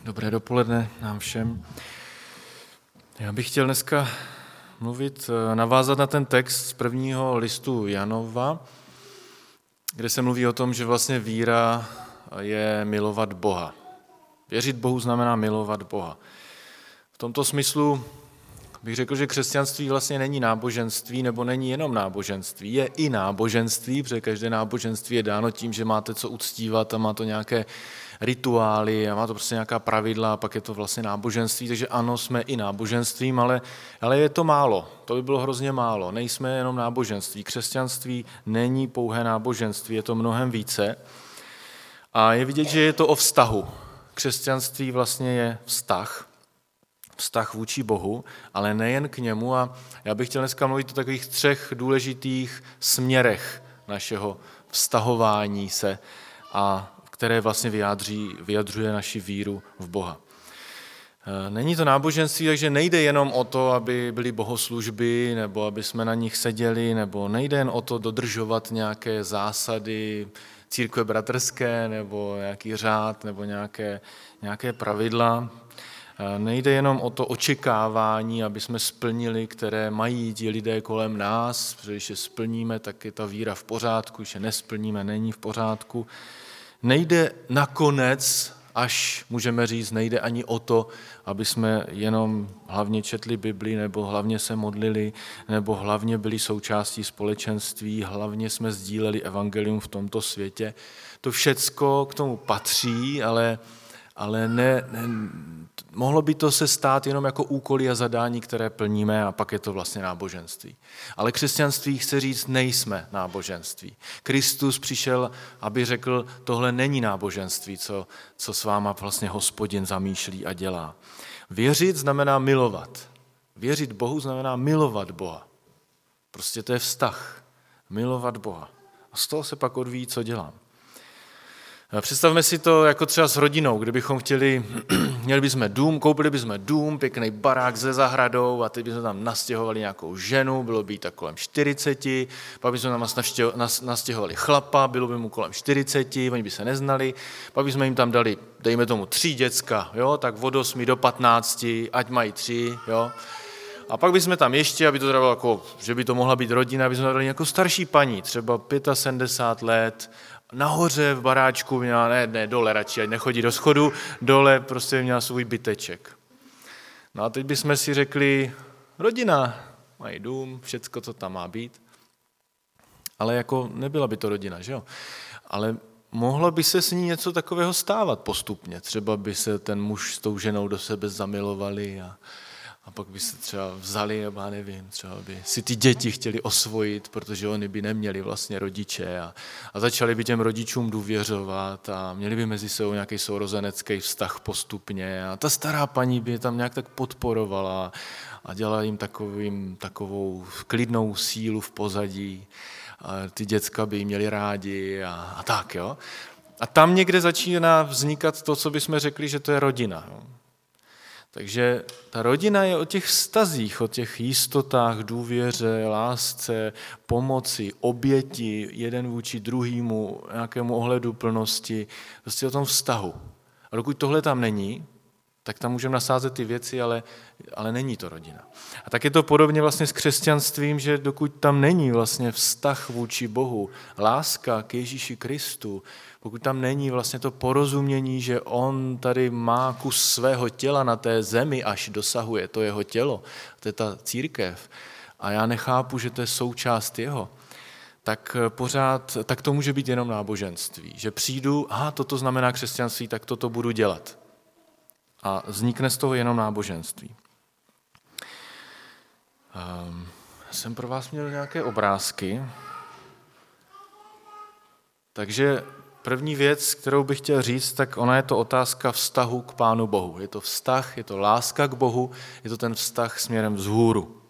Dobré dopoledne nám všem. Já bych chtěl dneska navázat na ten text z prvního listu Janova, kde se mluví o tom, že vlastně víra je milovat Boha. Věřit Bohu znamená milovat Boha. V tomto smyslu bych řekl, že křesťanství vlastně není náboženství, nebo není jenom náboženství, je i náboženství, protože každé náboženství je dáno tím, že máte co uctívat a má to nějaké rituály a má to prostě nějaká pravidla a pak je to vlastně náboženství, takže ano, jsme i náboženstvím, ale je to málo, to by bylo hrozně málo, nejsme jenom náboženství, křesťanství není pouhé náboženství, je to mnohem více a je vidět, že je to o vztahu. Křesťanství vlastně je vztah vůči Bohu, ale nejen k němu a já bych chtěl dneska mluvit o takových 3 důležitých směrech našeho vztahování se a které vlastně vyjadřuje naši víru v Boha. Není to náboženství, takže nejde jenom o to, aby byly bohoslužby, nebo aby jsme na nich seděli, nebo nejde jen o to dodržovat nějaké zásady církve bratrské, nebo nějaký řád, nebo nějaké pravidla. Nejde jenom o to očekávání, aby jsme splnili, které mají ti lidé kolem nás, protože když je splníme, tak je ta víra v pořádku, když je nesplníme, není v pořádku. Nejde nakonec, až můžeme říct, nejde ani o to, aby jsme jenom hlavně četli Bibli, nebo hlavně se modlili, nebo hlavně byli součástí společenství, hlavně jsme sdíleli evangelium v tomto světě. To všecko k tomu patří, ale mohlo by to se stát jenom jako úkoly a zadání, které plníme a pak je to vlastně náboženství. Ale křesťanství chce říct, nejsme náboženství. Kristus přišel, aby řekl, tohle není náboženství, co s váma vlastně Hospodin zamýšlí a dělá. Věřit znamená milovat. Věřit Bohu znamená milovat Boha. Prostě to je vztah. Milovat Boha. A z toho se pak odvíjí, co dělám. Představme si to jako třeba s rodinou, kdybychom měli bychom dům, koupili bychom dům, pěkný barák se zahradou a teď bychom tam nastěhovali nějakou ženu, bylo by jí tak kolem 40, pak bychom tam nastěhovali chlapa, bylo by mu kolem 40, oni by se neznali, pak bychom jim tam dali, dejme tomu 3 děcka, jo, tak od 8 do 15, ať mají 3, jo. A pak bychom tam ještě, aby to bylo jako, že by to mohla být rodina, aby jsme dali nějakou starší paní, třeba 75 let, nahoře v baráčku měla, ne, dole radši, ať nechodí do schodu, dole prostě měla svůj byteček. No a teď bychom si řekli, rodina, mají dům, všecko, co tam má být, ale jako nebyla by to rodina, že jo? Ale mohlo by se s ní něco takového stávat postupně, třeba by se ten muž s tou ženou do sebe zamilovali a pak by se třeba vzali, nebo já nevím, třeba by si ty děti chtěli osvojit, protože oni by neměli vlastně rodiče a začali by těm rodičům důvěřovat a měli by mezi sebou nějaký sourozenecký vztah postupně a ta stará paní by je tam nějak tak podporovala a dělala jim takovou klidnou sílu v pozadí a ty děcka by jí měli rádi a tak, jo. A tam někde začíná vznikat to, co bychom řekli, že to je rodina, jo. Takže ta rodina je o těch vztazích, o těch jistotách, důvěře, lásce, pomoci, oběti, jeden vůči druhému, nějakému ohledu plnosti, prostě o tom vztahu. A dokud tohle tam není, tak tam můžeme nasázet ty věci, ale není to rodina. A tak je to podobně vlastně s křesťanstvím, že dokud tam není vlastně vztah vůči Bohu, láska k Ježíši Kristu, pokud tam není vlastně to porozumění, že on tady má kus svého těla na té zemi, až dosahuje to jeho tělo, to je ta církev, a já nechápu, že to je součást jeho, tak to může být jenom náboženství. Že přijdu, toto znamená křesťanství, tak toto budu dělat. A vznikne z toho jenom náboženství. Jsem pro vás měl nějaké obrázky. Takže první věc, kterou bych chtěl říct, tak ona je to otázka vztahu k Pánu Bohu. Je to vztah, je to láska k Bohu, je to ten vztah směrem vzhůru.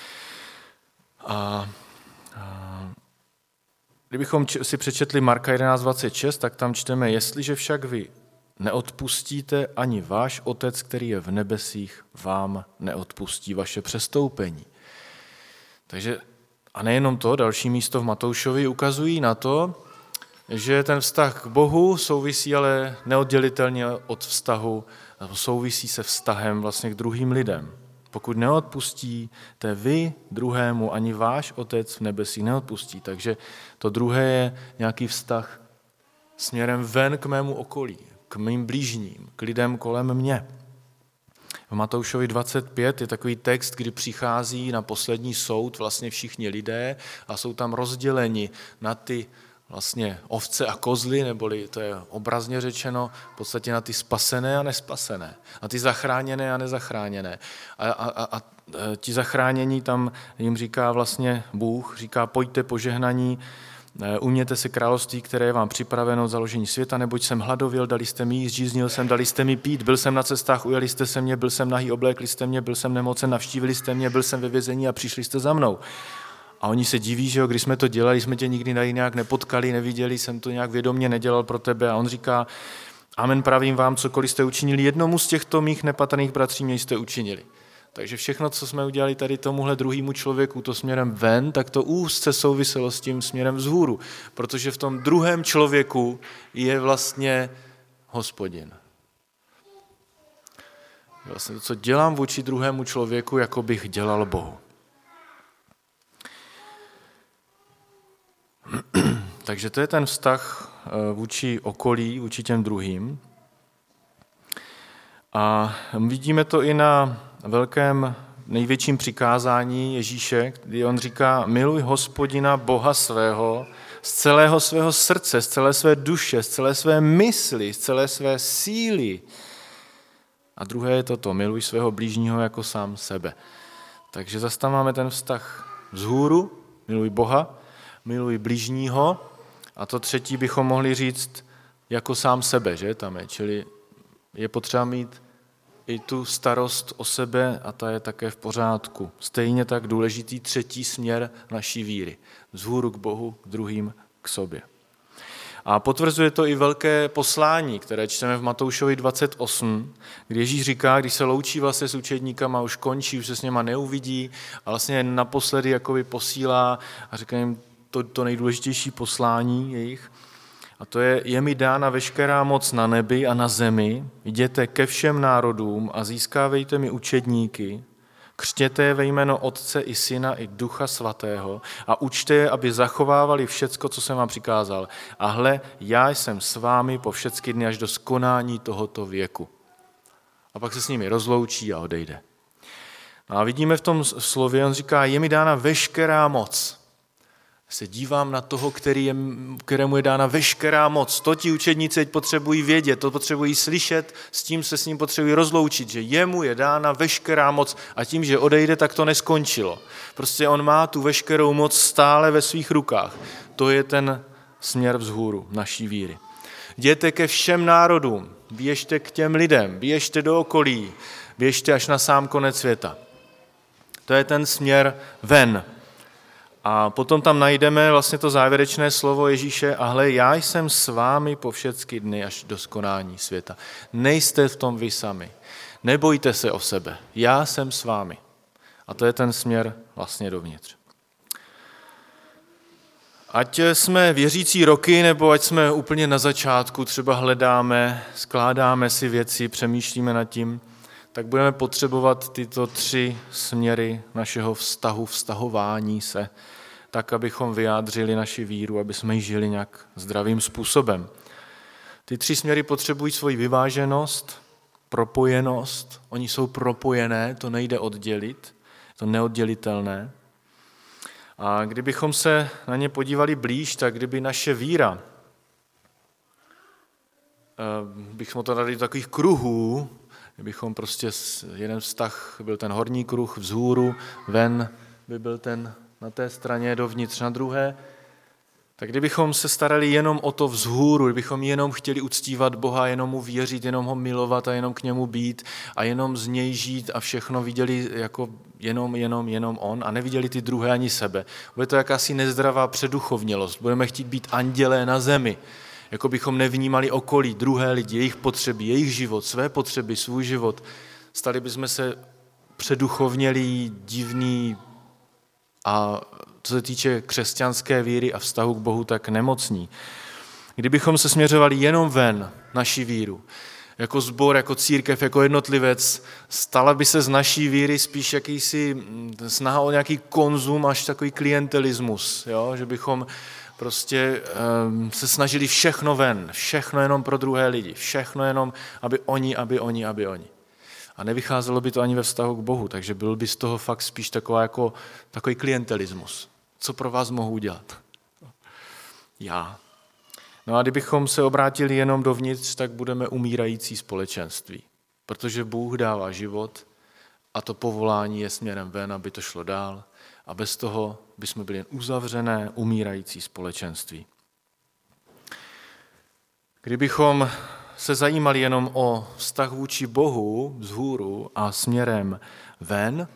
Kdybychom si přečetli Marka 11.26, tak tam čteme, jestliže však vy neodpustíte, ani váš Otec, který je v nebesích, vám neodpustí vaše přestoupení. Takže, a nejenom to, další místo v Matoušovi ukazují na to, že ten vztah k Bohu souvisí ale neoddělitelně od vztahu souvisí se vztahem vlastně k druhým lidem. Pokud neodpustíte vy druhému, ani váš Otec v nebesích neodpustí. Takže to druhé je nějaký vztah směrem ven k mému okolí, k mým blížním, k lidem kolem mě. V Matoušovi 25 je takový text, kdy přichází na poslední soud vlastně všichni lidé a jsou tam rozděleni na ty vlastně ovce a kozly, neboli to je obrazně řečeno, v podstatě na ty spasené a nespasené, na ty zachráněné a nezachráněné. A ti zachránění tam jim říká vlastně Bůh, říká pojďte požehnaní, umějte se království, které je vám připraveno od založení světa, neboť jsem hladověl, dali jste mi jíst, žíznil jsem, dali jste mi pít, byl jsem na cestách, ujeli jste se mě, byl jsem nahý, oblékli jste mě, byl jsem nemocen, navštívili jste mě, byl jsem ve vězení a přišli jste za mnou. A oni se diví, že jo, když jsme to dělali, jsme tě nikdy nějak nepotkali, neviděli, jsem to nějak vědomě nedělal pro tebe. A on říká, amen pravím vám, cokoliv jste učinili jednomu z těchto mých nepatrných bratří, mě jste učinili. Takže všechno, co jsme udělali tady tomuhle druhému člověku, to směrem ven, tak to úzce souviselo s tím směrem vzhůru, protože v tom druhém člověku je vlastně Hospodin. Vlastně to, co dělám vůči druhému člověku, jako bych dělal Bohu. Takže to je ten vztah vůči okolí, vůči těm druhým. A vidíme to i na velkém největším přikázání Ježíše, kdy on říká, miluj Hospodina Boha svého z celého svého srdce, z celé své duše, z celé své mysli, z celé své síly. A druhé je toto, miluj svého blížního jako sám sebe. Takže zase tam máme ten vztah vzhůru, miluj Boha, miluj blížního, a to třetí bychom mohli říct jako sám sebe, že tam je, čili je potřeba mít i tu starost o sebe a ta je také v pořádku. Stejně tak důležitý třetí směr naší víry. Vzhůru k Bohu, k druhým, k sobě. A potvrzuje to i velké poslání, které čteme v Matoušovi 28, kdy Ježíš říká, když se loučí vlastně s učedníkama, už končí, už se s něma neuvidí a vlastně naposledy jakoby posílá a říká jim to nejdůležitější poslání jejich. A to je mi dána veškerá moc na nebi a na zemi, jděte ke všem národům a získávejte mi učedníky, křtěte je ve jméno Otce i Syna i Ducha Svatého a učte je, aby zachovávali všecko, co jsem vám přikázal. A hle, já jsem s vámi po všechny dny až do skonání tohoto věku. A pak se s nimi rozloučí a odejde. No a vidíme v tom slově, on říká, je mi dána veškerá moc. Se dívám na toho, kterému je dána veškerá moc. To ti učedníci teď potřebují vědět, to potřebují slyšet, s tím se s ním potřebují rozloučit, že jemu je dána veškerá moc a tím, že odejde, tak to neskončilo. Prostě on má tu veškerou moc stále ve svých rukách. To je ten směr vzhůru naší víry. Jděte ke všem národům, běžte k těm lidem, běžte do okolí, běžte až na sám konec světa. To je ten směr ven. A potom tam najdeme vlastně to závěrečné slovo Ježíše a hle, já jsem s vámi po všechny dny až do skonání světa. Nejste v tom vy sami. Nebojte se o sebe. Já jsem s vámi. A to je ten směr vlastně dovnitř. Ať jsme věřící roky, nebo ať jsme úplně na začátku, třeba hledáme, skládáme si věci, přemýšlíme nad tím, tak budeme potřebovat tyto tři směry našeho vztahování se, tak, abychom vyjádřili naši víru, aby jsme ji žili nějak zdravým způsobem. Ty tři směry potřebují svoji vyváženost, propojenost. Oni jsou propojené, to nejde oddělit, to neoddělitelné. A kdybychom se na ně podívali blíž, tak kdyby naše víra, bychom to dali do takových kruhů, kdybychom prostě jeden vztah byl ten horní kruh vzhůru, ven by byl ten na té straně dovnitř na druhé, tak kdybychom se starali jenom o to vzhůru, kdybychom jenom chtěli uctívat Boha, jenom mu věřit, jenom ho milovat a jenom k němu být a jenom z něj žít a všechno viděli jako jenom on a neviděli ty druhé ani sebe. Bude to jakási nezdravá předuchovnělost. Budeme chtít být andělé na zemi, jako bychom nevnímali okolí, druhé lidi, jejich potřeby, jejich život, své potřeby, svůj život. Stali bychom se předuchovnělí, divní a co se týče křesťanské víry a vztahu k Bohu, tak nemocní. Kdybychom se směřovali jenom ven naši víru, jako sbor, jako církev, jako jednotlivec, stala by se z naší víry spíš jakýsi snaha o nějaký konzum až takový klientelismus, jo? Že bychom prostě se snažili všechno ven, všechno jenom pro druhé lidi, všechno jenom, aby oni. A nevycházelo by to ani ve vztahu k Bohu, takže byl by z toho fakt spíš takový klientelismus. Co pro vás mohu udělat? Já. No a kdybychom se obrátili jenom dovnitř, tak budeme umírající společenství. Protože Bůh dává život a to povolání je směrem ven, aby to šlo dál. A bez toho bychom byli uzavřené, umírající společenství. Kdybychom se zajímali jenom o vztah vůči Bohu vzhůru a směrem ven,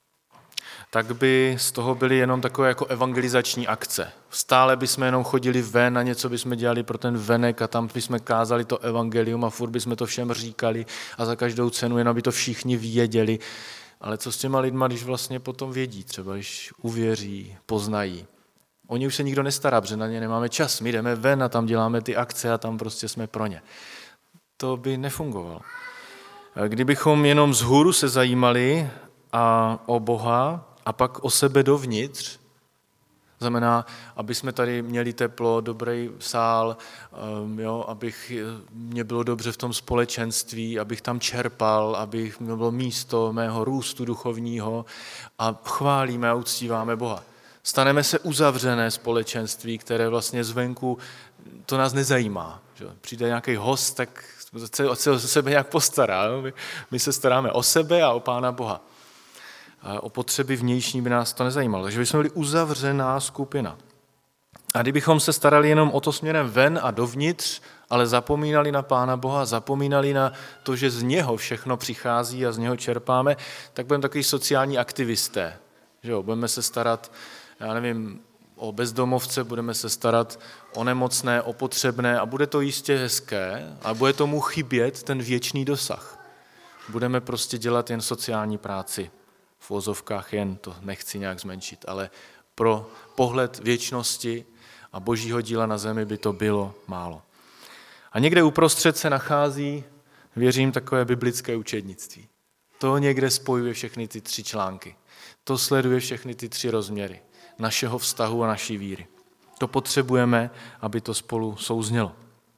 tak by z toho byly jenom takové jako evangelizační akce. Stále bychom jenom chodili ven a něco bychom dělali pro ten venek a tam bychom kázali to evangelium a furt bychom to všem říkali a za každou cenu, jen aby to všichni věděli. Ale co s těma lidma, když vlastně potom vědí, třeba když uvěří, poznají. Oni už se nikdo nestará, protože na ně nemáme čas. My jdeme ven a tam děláme ty akce a tam prostě jsme pro ně. To by nefungovalo. Kdybychom jenom vzhůru se zajímali a o Boha a pak o sebe dovnitř, znamená, aby jsme tady měli teplo, dobrý sál, jo, abych mě bylo dobře v tom společenství, abych tam čerpal, abych bylo místo mého růstu duchovního a chválíme a uctíváme Boha. Staneme se uzavřené společenství, které vlastně zvenku to nás nezajímá. Že? Přijde nějaký host, tak se o sebe nějak postará. Jo? My se staráme o sebe a o Pána Boha. A o potřeby vnější by nás to nezajímalo. Takže bychom byli uzavřená skupina. A kdybychom se starali jenom o to směrem ven a dovnitř, ale zapomínali na Pána Boha, zapomínali na to, že z něho všechno přichází a z něho čerpáme, tak budeme takový sociální aktivisté. Že jo? Budeme se starat, já nevím, o bezdomovce, budeme se starat o nemocné, o potřebné a bude to jistě hezké a bude tomu chybět ten věčný dosah. Budeme prostě dělat jen sociální práci. V uvozovkách jen, to nechci nějak zmenšit, ale pro pohled věčnosti a božího díla na zemi by to bylo málo. A někde uprostřed se nachází, věřím, takové biblické učednictví. To někde spojuje všechny ty 3 články. To sleduje všechny ty 3 rozměry našeho vztahu a naší víry. To potřebujeme, aby to spolu souznělo.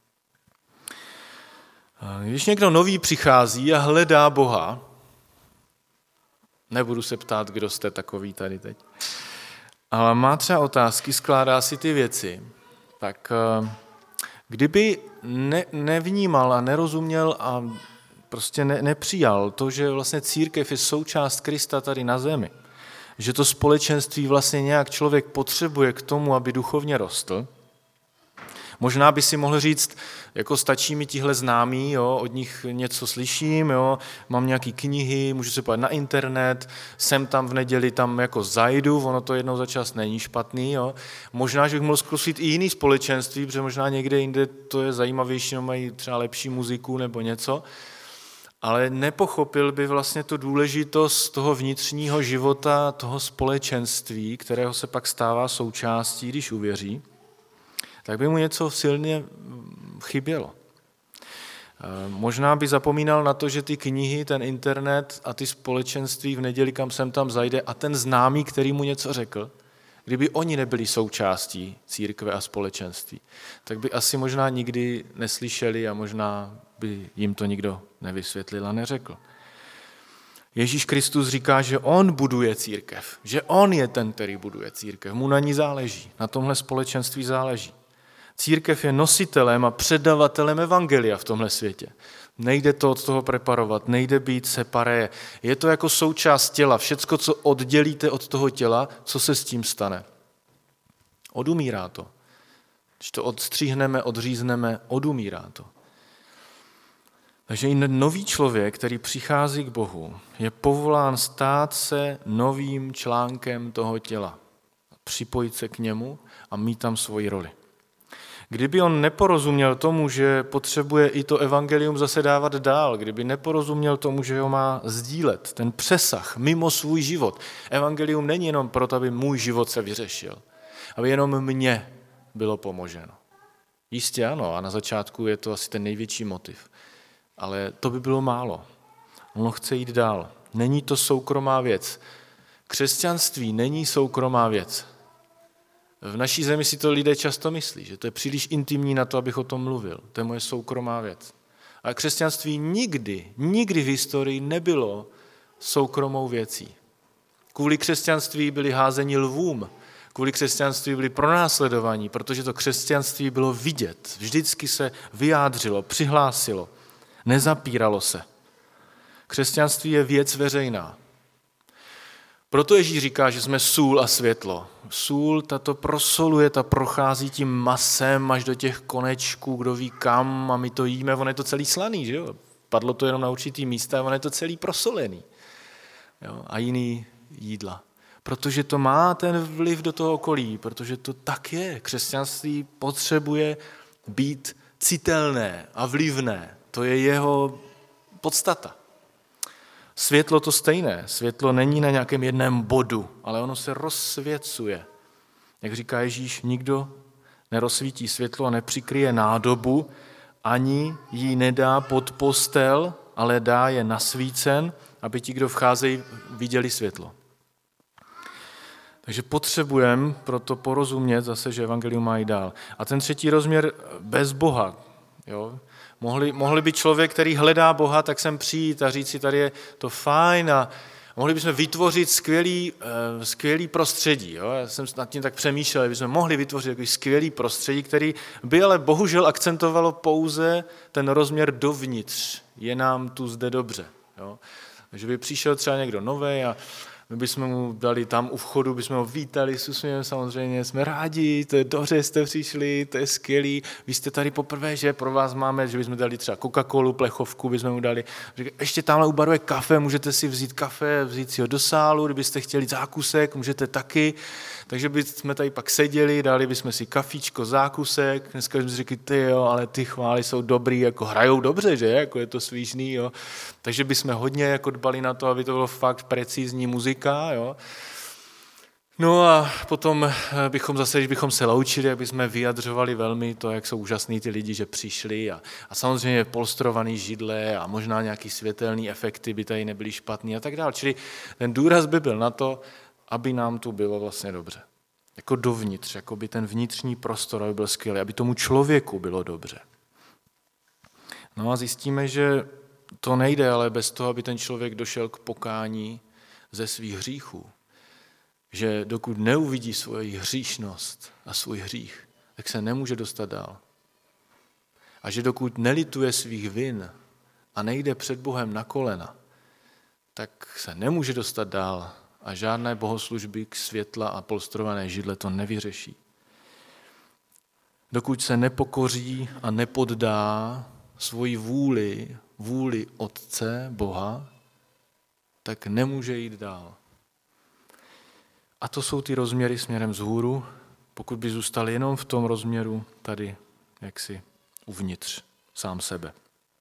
Když někdo nový přichází a hledá Boha, nebudu se ptát, kdo jste takový tady teď, ale má třeba otázky, skládá si ty věci, tak kdyby nevnímal a nerozuměl a prostě nepřijal to, že vlastně církev je součást Krista tady na zemi, že to společenství vlastně nějak člověk potřebuje k tomu, aby duchovně rostl. Možná by si mohl říct, jako stačí mi tihle známí, jo, od nich něco slyším, jo, mám nějaké knihy, můžu se podívat na internet, jsem tam v neděli, tam jako zajdu, ono to jednou za čas není špatný. Jo. Možná, že bych mohl zkusit i jiný společenství, protože možná někde jinde to je zajímavější, no, mají třeba lepší muziku nebo něco, ale nepochopil by vlastně tu důležitost toho vnitřního života, toho společenství, kterého se pak stává součástí, když uvěří, tak by mu něco silně chybělo. Možná by zapomínal na to, že ty knihy, ten internet a ty společenství v neděli, kam sem tam zajde a ten známý, který mu něco řekl, kdyby oni nebyli součástí církve a společenství, tak by asi možná nikdy neslyšeli a možná by jim to nikdo nevysvětlil a neřekl. Ježíš Kristus říká, že on buduje církev, že on je ten, který buduje církev. Mu na ní záleží, na tomhle společenství záleží. Církev je nositelem a předavatelem evangelia v tomhle světě. Nejde to od toho preparovat, nejde být separé. Je to jako součást těla. Všecko, co oddělíte od toho těla, co se s tím stane? Odumírá to. Když to odstříhneme, odřízneme, odumírá to. Takže i nový člověk, který přichází k Bohu, je povolán stát se novým článkem toho těla. Připojit se k němu a mít tam svoji roli. Kdyby on neporozuměl tomu, že potřebuje i to evangelium zase dávat dál, kdyby neporozuměl tomu, že ho má sdílet, ten přesah mimo svůj život. Evangelium není jenom proto, aby můj život se vyřešil, aby jenom mně bylo pomoženo. Jistě ano, a na začátku je to asi ten největší motiv. ale to by bylo málo. Ono chce jít dál. Není to soukromá věc. Křesťanství není soukromá věc. V naší zemi si to lidé často myslí, že to je příliš intimní na to, abych o tom mluvil. To je moje soukromá věc. A křesťanství nikdy v historii nebylo soukromou věcí. Kvůli křesťanství byli házeni lvům, kvůli křesťanství byli pronásledovaní, protože to křesťanství bylo vidět. Vždycky se vyjádřilo, přihlásilo, nezapíralo se. Křesťanství je věc veřejná. Proto Ježíš říká, že jsme sůl a světlo. Sůl, ta to prosoluje, ta prochází tím masem až do těch konečků, kdo ví kam, a my to jíme, on je to celý slaný, že jo? Padlo to jenom na určitý místa a on je to celý prosolený. Jo? A jiný jídla. Protože to má ten vliv do toho okolí, protože to tak je. Křesťanství potřebuje být citelné a vlivné. To je jeho podstata. Světlo to stejné. Světlo není na nějakém jednom bodu, ale ono se rozsvěcuje. Jak říká Ježíš, nikdo nerozsvítí světlo a nepřikryje nádobu, ani ji nedá pod postel, ale dá je nasvícen, aby ti, kdo vcházejí, viděli světlo. Takže potřebujeme proto porozumět zase, že evangelium má jít dál. A ten třetí rozměr bez Boha. Jo? Mohli by člověk, který hledá Boha, tak sem přijít a říct si, tady je to fajn a mohli bychom vytvořit skvělý prostředí. Jo? Já jsem nad tím tak přemýšlel, že bychom mohli vytvořit takový skvělý prostředí, který by ale bohužel akcentovalo pouze ten rozměr dovnitř. Je nám tu zde dobře. Jo? Takže by přišel třeba někdo nový a my bychom mu dali tam u vchodu, bychom ho vítali s úsměvem samozřejmě, jsme rádi, to je dobře, jste přišli, to je skvělý, vy jste tady poprvé, že pro vás máme, že bychom dali třeba Coca-Colu, plechovku, bychom mu dali, ještě tamhle u baru je kafe, můžete si vzít kafe, vzít si ho do sálu, kdybyste chtěli zákusek, můžete taky, takže bychom tady pak seděli, dali bychom si kafíčko, zákusek, dneska bychom si řekli, ty jo, ale ty chvály jsou dobrý, jako hrajou dobře, že, jako je to svížný, jo, takže bychom hodně jako dbali na to, aby to bylo fakt precizní muzika, jo. No a potom když bychom se loučili, jak bychom vyjadřovali velmi to, jak jsou úžasní ty lidi, že přišli a samozřejmě polstrovaný židle a možná nějaký světelný efekty by tady nebyly špatný a tak dále. Čili ten důraz by byl na to, aby nám tu bylo vlastně dobře. Jako dovnitř, jako by ten vnitřní prostor aby byl skvělý, aby tomu člověku bylo dobře. No a zjistíme, že to nejde, ale bez toho, aby ten člověk došel k pokání ze svých hříchů. Že dokud neuvidí svoji hříšnost a svůj hřích, tak se nemůže dostat dál. A že dokud nelituje svých vin a nejde před Bohem na kolena, tak se nemůže dostat dál a žádné bohoslužby k světla a polstrované židle to nevyřeší. Dokud se nepokoří a nepoddá svoji vůli Otce, Boha, tak nemůže jít dál. A to jsou ty rozměry směrem vzhůru, pokud by zůstal jenom v tom rozměru tady, jaksi uvnitř, sám sebe.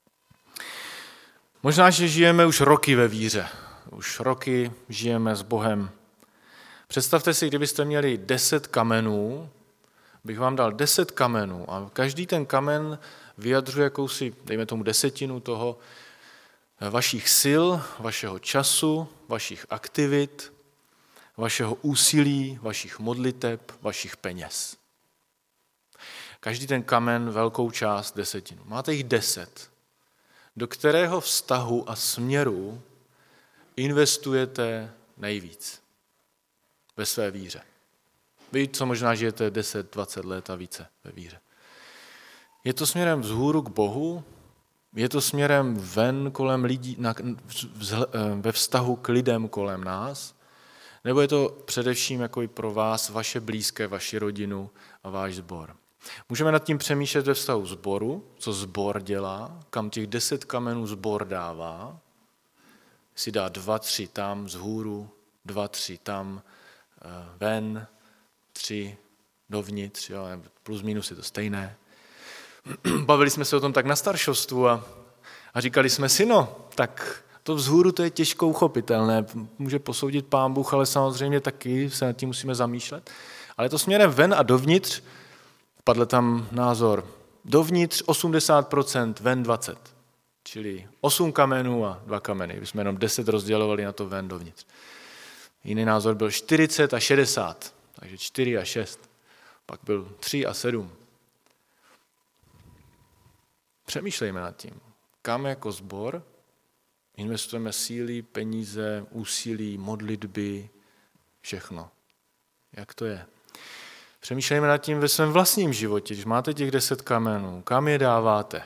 Možná, že žijeme už roky ve víře. Už roky žijeme s Bohem. Představte si, kdybyste měli 10 kamenů, bych vám dal 10 kamenů a každý ten kamen vyjadřuje jakousi, dejme tomu 10 toho, vašich sil, vašeho času, vašich aktivit, vašeho úsilí, vašich modliteb, vašich peněz. Každý ten kamen velkou část 10. Máte jich 10. Do kterého vztahu a směru investujete nejvíc ve své víře? Vy, co možná žijete 10-20 let a více ve víře. Je to směrem vzhůru k Bohu? Je to směrem ven kolem lidí, ve vztahu k lidem kolem nás? Nebo je to především jako i pro vás, vaše blízké, vaši rodinu a váš sbor? Můžeme nad tím přemýšlet ve vztahu sboru, co sbor dělá, kam těch 10 kamenů sbor dává. Si dá 2-3 tam vzhůru, 2-3 tam ven, 3 dovnitř, jo, plus minus je to stejné. Bavili jsme se o tom tak na staršovstvu a říkali jsme si, no, tak to vzhůru to je těžko uchopitelné, může posoudit Pán Bůh, ale samozřejmě taky se nad tím musíme zamýšlet. Ale to směrem ven a dovnitř, padl tam názor, dovnitř 80%, ven 20%. čili 8 kamenů a 2 kameny. My jsme jenom 10 rozdělovali na to ven dovnitř. Jiný názor byl 40 a 60, takže 4 a 6. Pak byl 3 a 7. Přemýšlejme nad tím, kam jako sbor investujeme síly, peníze, úsilí, modlitby, všechno. Jak to je? Přemýšlejme nad tím ve svém vlastním životě, když máte těch 10 kamenů, kam je dáváte?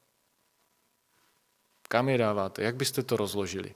Kam je dáváte? Jak byste to rozložili?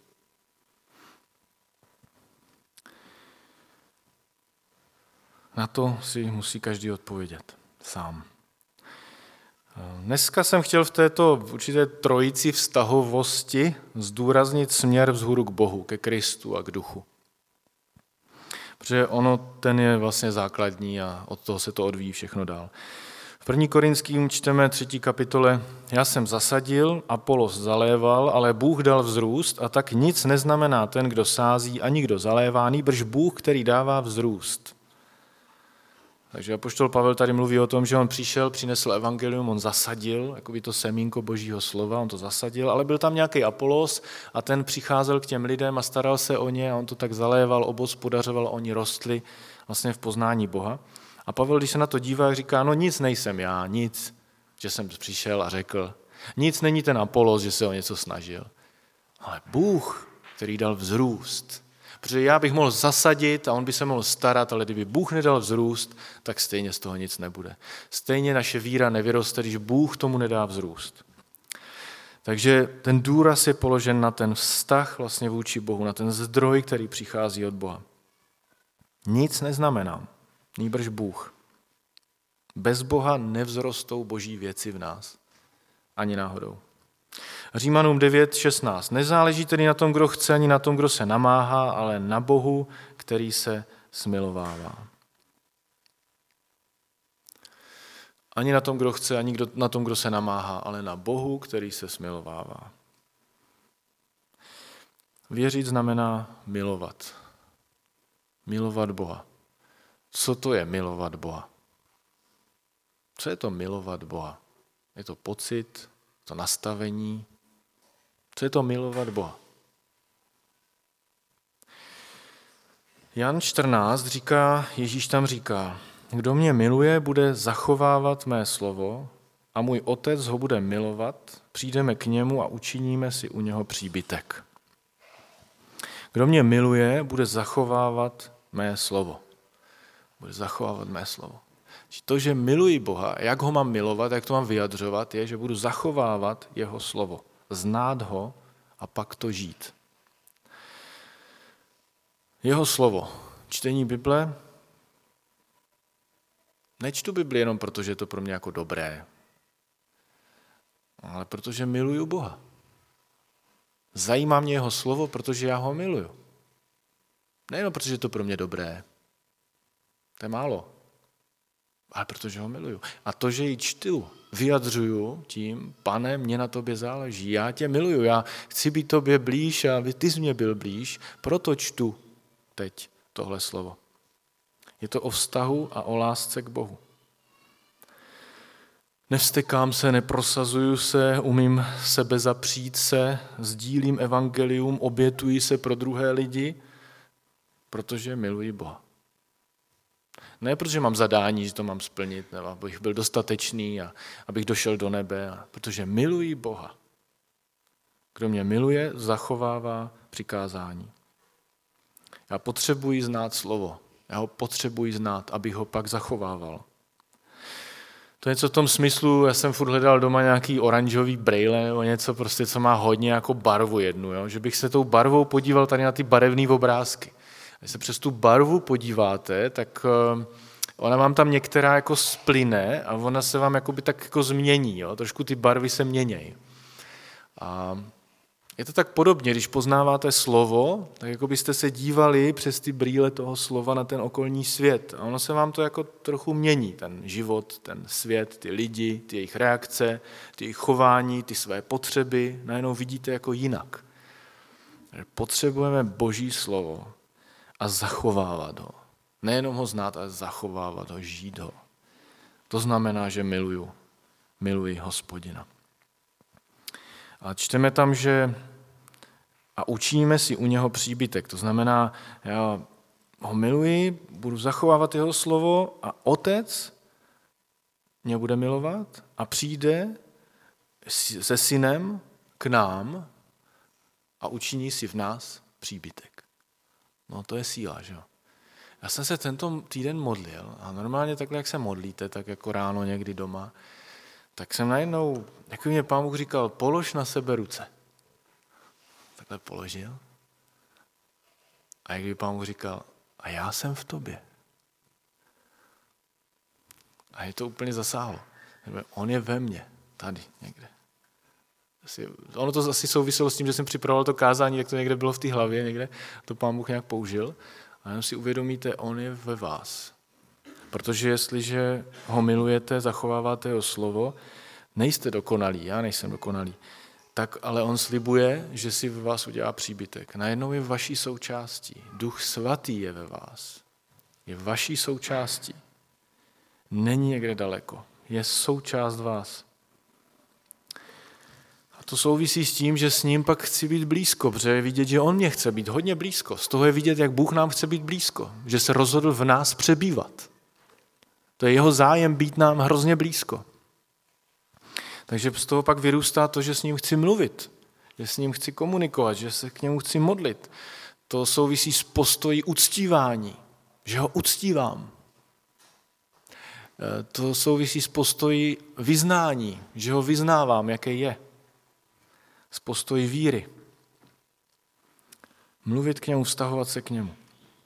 Na to si musí každý odpovědět sám. Dneska jsem chtěl v této určité trojici vztahovosti zdůraznit směr vzhůru k Bohu, ke Kristu a k Duchu. Protože ten je vlastně základní a od toho se to odvíjí všechno dál. V 1. Korinským čteme 3. kapitole: Já jsem zasadil, Apolos zaléval, ale Bůh dal vzrůst, a tak nic neznamená ten, kdo sází, ani kdo zalévá, nýbrž Bůh, který dává vzrůst. Takže apoštol Pavel tady mluví o tom, že on přišel, přinesl evangelium, on zasadil, jakoby to semínko Božího slova, on to zasadil, ale byl tam nějaký Apolos a ten přicházel k těm lidem a staral se o ně a on to tak zaléval, obhospodařoval, oni rostli vlastně v poznání Boha. A Pavel, když se na to dívá, říká, no nic nejsem já, nic, že jsem přišel a řekl, nic není ten Apolos, že se o něco snažil, ale Bůh, který dal vzrůst. Protože já bych mohl zasadit a on by se mohl starat, ale kdyby Bůh nedal vzrůst, tak stejně z toho nic nebude. Stejně naše víra nevyroste, když Bůh tomu nedá vzrůst. Takže ten důraz je položen na ten vztah vlastně vůči Bohu, na ten zdroj, který přichází od Boha. Nic neznamená, nýbrž Bůh. Bez Boha nevzrostou boží věci v nás. Ani náhodou. Římanům 9:16. Nezáleží tedy na tom, kdo chce, ani na tom, kdo se namáhá, ale na Bohu, který se smilovává. Ani na tom, kdo chce, ani na tom, kdo se namáhá, ale na Bohu, který se smilovává. Věřit znamená milovat. Milovat Boha. Co to je milovat Boha? Co je to milovat Boha? Je to pocit, to nastavení? Co je to milovat Boha? Jan 14 říká, Ježíš tam říká, kdo mě miluje, bude zachovávat mé slovo a můj otec ho bude milovat, přijdeme k němu a učiníme si u něho příbytek. Kdo mě miluje, bude zachovávat mé slovo. Bude zachovávat mé slovo. To, že miluji Boha, jak ho mám milovat, jak to mám vyjadřovat, je, že budu zachovávat jeho slovo. Znát ho a pak to žít. Jeho slovo. Čtení Bible. Nečtu Bibli jenom proto, že je to pro mě jako dobré, ale protože miluju Boha. Zajímá mě jeho slovo, protože já ho miluju. Nejenom protože je to pro mě dobré. To je málo. Ale protože ho miluju. A to, že ji čtu, vyjadřuju tím, Pane, mě na tobě záleží, já tě miluju, já chci být tobě blíž a ty jsi mě byl blíž, proto čtu teď tohle slovo. Je to o vztahu a o lásce k Bohu. Nevstekám se, neprosazuju se, umím sebe zapřít se, sdílím evangelium, obětuji se pro druhé lidi, protože miluji Boha. Ne protože mám zadání, že to mám splnit, nebo abych byl dostatečný a abych došel do nebe, protože miluji Boha. Kdo mě miluje, zachovává přikázání. Já potřebuji znát slovo. Já ho potřebuji znát, abych ho pak zachovával. To je něco v tom smyslu, já jsem furt hledal doma nějaký oranžový brejle nebo něco prostě, co má hodně jako barvu jednu, jo? Že bych se tou barvou podíval tady na ty barevné obrázky. Když se přes tu barvu podíváte, tak ona vám tam některá jako splyne a ona se vám jakoby tak jako změní. Jo? Trošku ty barvy se měnějí. A je to tak podobně, když poznáváte slovo, tak jako byste se dívali přes ty brýle toho slova na ten okolní svět. A ono se vám to jako trochu mění, ten život, ten svět, ty lidi, ty jejich reakce, ty jejich chování, ty své potřeby, najednou vidíte jako jinak. Potřebujeme Boží slovo a zachovávat ho. Nejenom ho znát, ale zachovávat ho, žít ho. To znamená, že miluji Hospodina. A čteme tam, že a učiníme si u něho příbytek. To znamená, já ho miluji, budu zachovávat jeho slovo a otec mě bude milovat a přijde se synem k nám a učiní si v nás příbytek. No to je síla, že jo? Já jsem se tento týden modlil a normálně takhle, jak se modlíte, tak jako ráno někdy doma, tak jsem najednou, jako mě Pán Bůh říkal, polož na sebe ruce. Takhle položil. A jak by Pán Bůh říkal, a já jsem v tobě. A je to úplně zasáhlo. On je ve mně, tady někde. Ono to asi souviselo s tím, že jsem připravoval to kázání, jak to někde bylo v té hlavě, někde to Pán Bůh nějak použil. A jenom si uvědomíte, on je ve vás. Protože jestliže ho milujete, zachováváte jeho slovo, nejste dokonalí, já nejsem dokonalý, tak ale on slibuje, že si ve vás udělá příbytek. Najednou je vaší součástí. Duch svatý je ve vás. Je vaší součástí. Není někde daleko. Je součást vás. A to souvisí s tím, že s ním pak chci být blízko, protože je vidět, že on mě chce být hodně blízko. Z toho je vidět, jak Bůh nám chce být blízko. Že se rozhodl v nás přebývat. To je jeho zájem být nám hrozně blízko. Takže z toho pak vyrůstá to, že s ním chci mluvit, že s ním chci komunikovat, že se k němu chci modlit. To souvisí s postojí uctívání, že ho uctívám. To souvisí s postojí vyznání, že ho vyznávám, jaký je. S postojí víry. Mluvit k němu, vztahovat se k němu.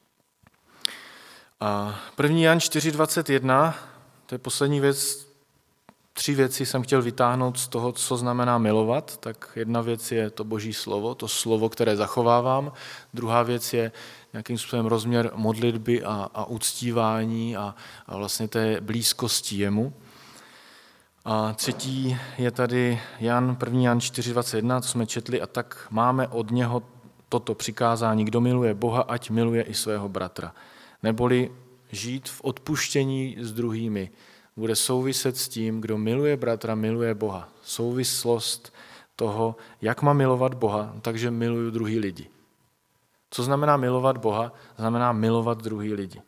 A 1. Jan 4.21, to je poslední věc, 3 věci jsem chtěl vytáhnout z toho, co znamená milovat. Tak jedna věc je to Boží slovo, to slovo, které zachovávám. Druhá věc je nějakým způsobem rozměr modlitby a uctívání a vlastně té blízkosti jemu. A třetí je tady 1. Jan 4.21, co jsme četli, a tak máme od něho toto přikázání. Kdo miluje Boha, ať miluje i svého bratra. Neboli žít v odpuštění s druhými bude souviset s tím, kdo miluje bratra, miluje Boha. Souvislost toho, jak mám milovat Boha, takže miluju druhý lidi. Co znamená milovat Boha? Znamená milovat druhý lidi.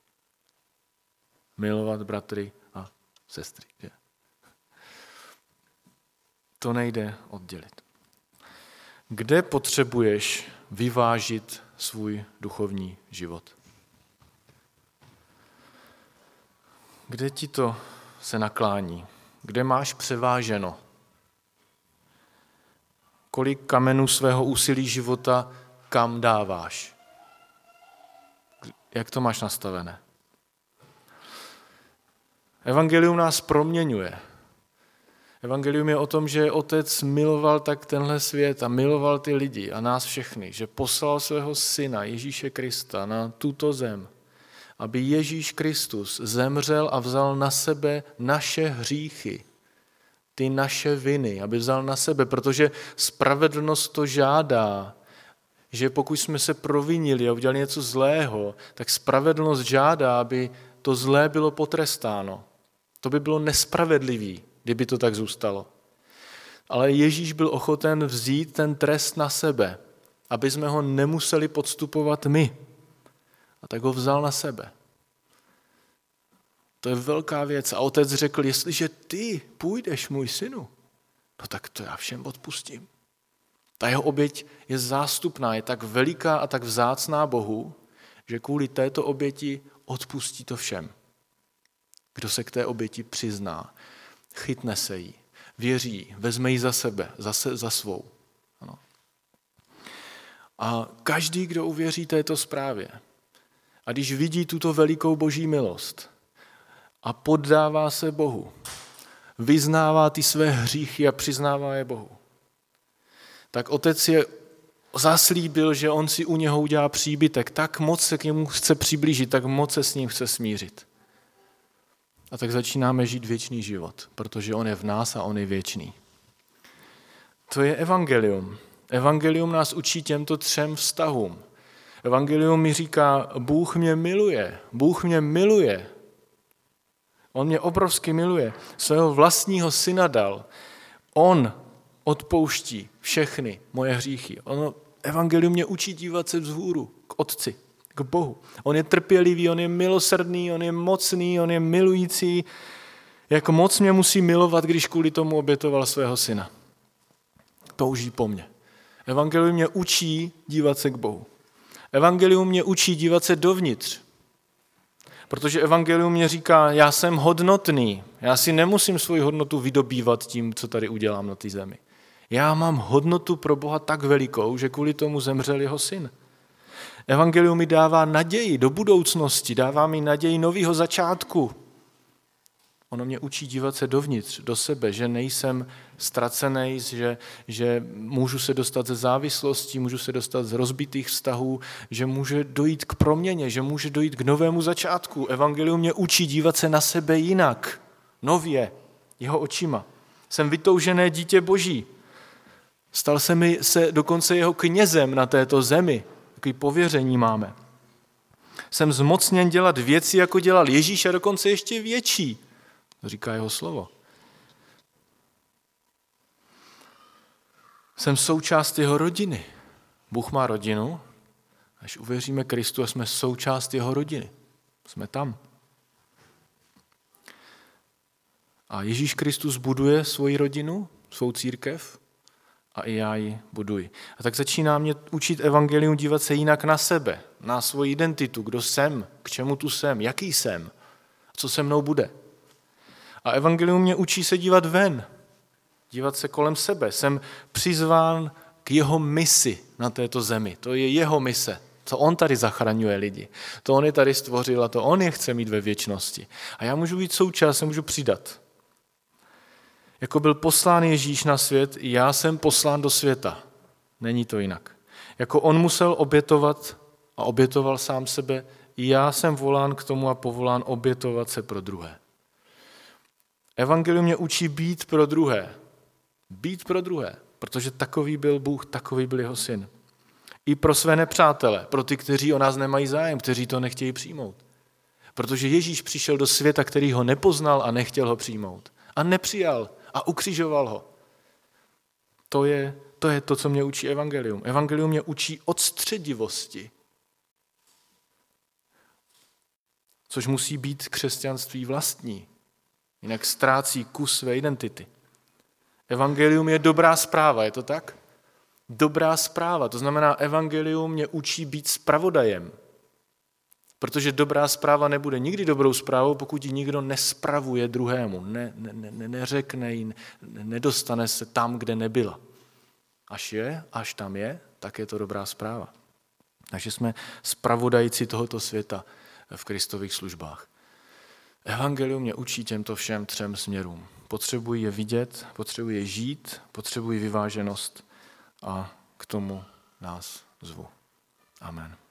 Milovat bratry a sestry. Že? To nejde oddělit. Kde potřebuješ vyvážit svůj duchovní život? Kde ti to se naklání? Kde máš převáženo? Kolik kamenů svého úsilí života kam dáváš? Jak to máš nastavené? Evangelium nás proměňuje. Evangelium je o tom, že Otec miloval tak tenhle svět a miloval ty lidi a nás všechny, že poslal svého syna Ježíše Krista na tuto zem, aby Ježíš Kristus zemřel a vzal na sebe naše hříchy, ty naše viny, aby vzal na sebe, protože spravedlnost to žádá, že pokud jsme se provinili a udělali něco zlého, tak spravedlnost žádá, aby to zlé bylo potrestáno. To by bylo nespravedlivý, kdyby to tak zůstalo. Ale Ježíš byl ochoten vzít ten trest na sebe, aby jsme ho nemuseli podstupovat my. A tak ho vzal na sebe. To je velká věc. A otec řekl, jestliže ty půjdeš, můj synu, no tak to já všem odpustím. Ta jeho oběť je zástupná, je tak veliká a tak vzácná Bohu, že kvůli této oběti odpustí to všem. Kdo se k té oběti přizná, chytne se jí, věří, vezme ji za sebe, za svou. Ano. A každý, kdo uvěří této zprávě, a když vidí tuto velikou boží milost a poddává se Bohu, vyznává ty své hříchy a přiznává je Bohu, tak otec je zaslíbil, že on si u něho udělá příbytek, tak moc se k němu chce přiblížit, tak moc se s ním chce smířit. A tak začínáme žít věčný život, protože on je v nás a on je věčný. To je evangelium. Evangelium nás učí těmto 3 vztahům. Evangelium mi říká, Bůh mě miluje, Bůh mě miluje. On mě obrovsky miluje. Svého vlastního syna dal. On odpouští všechny moje hříchy. Evangelium mě učí dívat se vzhůru, k Otci, k Bohu. On je trpělivý, on je milosrdný, on je mocný, on je milující. Jak moc mě musí milovat, když kvůli tomu obětoval svého syna. Touží po mně. Evangelium mě učí dívat se k Bohu. Evangelium mě učí dívat se dovnitř. Protože evangelium mě říká, já jsem hodnotný, já si nemusím svoji hodnotu vydobývat tím, co tady udělám na té zemi. Já mám hodnotu pro Boha tak velikou, že kvůli tomu zemřel jeho syn. Evangelium mi dává naději do budoucnosti, dává mi naději nového začátku. Ono mě učí dívat se dovnitř, do sebe, že nejsem ztracený, že můžu se dostat ze závislostí, můžu se dostat z rozbitých vztahů, že může dojít k proměně, že může dojít k novému začátku. Evangelium mě učí dívat se na sebe jinak, nově, jeho očima. Jsem vytoužené dítě Boží. Stal se dokonce jeho knězem na této zemi. Takový pověření máme. Jsem zmocněn dělat věci, jako dělal Ježíš, a dokonce ještě větší. To říká jeho slovo. Jsem součást jeho rodiny. Bůh má rodinu, až uvěříme Kristu a jsme součást jeho rodiny. Jsme tam. A Ježíš Kristus buduje svoji rodinu, svou církev, a i já ji buduji. A tak začíná mě učit evangelium dívat se jinak na sebe, na svoji identitu, kdo jsem, k čemu tu jsem, jaký jsem, co se mnou bude. A evangelium mě učí se dívat ven, dívat se kolem sebe. Jsem přizván k jeho misi na této zemi. To je jeho mise. To on tady zachraňuje lidi. To on je tady stvořil a to on je chce mít ve věčnosti. A já můžu být součást, se můžu přidat. Jako byl poslán Ježíš na svět, i já jsem poslán do světa. Není to jinak. Jako on musel obětovat a obětoval sám sebe, i já jsem volán k tomu a povolán obětovat se pro druhé. Evangelium mě učí být pro druhé. Být pro druhé, protože takový byl Bůh, takový byl jeho syn. I pro své nepřátele, pro ty, kteří o nás nemají zájem, kteří to nechtějí přijmout. Protože Ježíš přišel do světa, který ho nepoznal a nechtěl ho přijmout. A nepřijal a ukřižoval ho. To je to, co mě učí evangelium. Evangelium mě učí odstředivosti. Což musí být křesťanství vlastní. Jinak ztrácí kus své identity. Evangelium je dobrá zpráva, je to tak? Dobrá zpráva, to znamená, evangelium mě učí být zpravodajem. Protože dobrá zpráva nebude nikdy dobrou zprávou, pokud ji nikdo nespravuje druhému, neřekne ji, nedostane se tam, kde nebyla. Až tam je, tak je to dobrá zpráva. Takže jsme zpravodajci tohoto světa v Kristových službách. Evangelium mě učí těmto všem 3 směrům. Potřebuji je vidět, potřebuji je žít, potřebuji vyváženost a k tomu nás zvu. Amen.